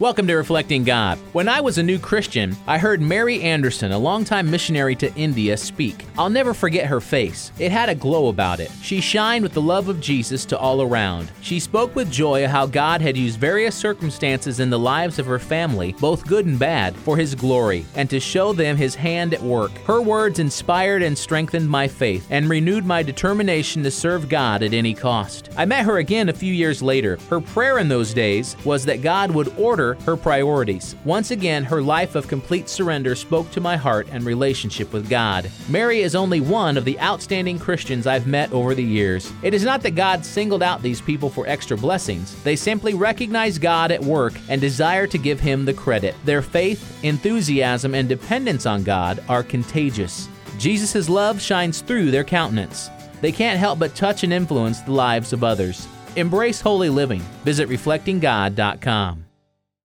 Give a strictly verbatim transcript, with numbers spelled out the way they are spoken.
Welcome to Reflecting God. When I was a new Christian, I heard Mary Anderson, a longtime missionary to India, speak. I'll never forget her face. It had a glow about it. She shined with the love of Jesus to all around. She spoke with joy of how God had used various circumstances in the lives of her family, both good and bad, for His glory, and to show them His hand at work. Her words inspired and strengthened my faith, and renewed my determination to serve God at any cost. I met her again a few years later. Her prayer in those days was that God would order her priorities. Once again, her life of complete surrender spoke to my heart and relationship with God. Mary is only one of the outstanding Christians I've met over the years. It is not that God singled out these people for extra blessings. They simply recognize God at work and desire to give Him the credit. Their faith, enthusiasm, and dependence on God are contagious. Jesus' love shines through their countenance. They can't help but touch and influence the lives of others. Embrace holy living. Visit reflecting god dot com.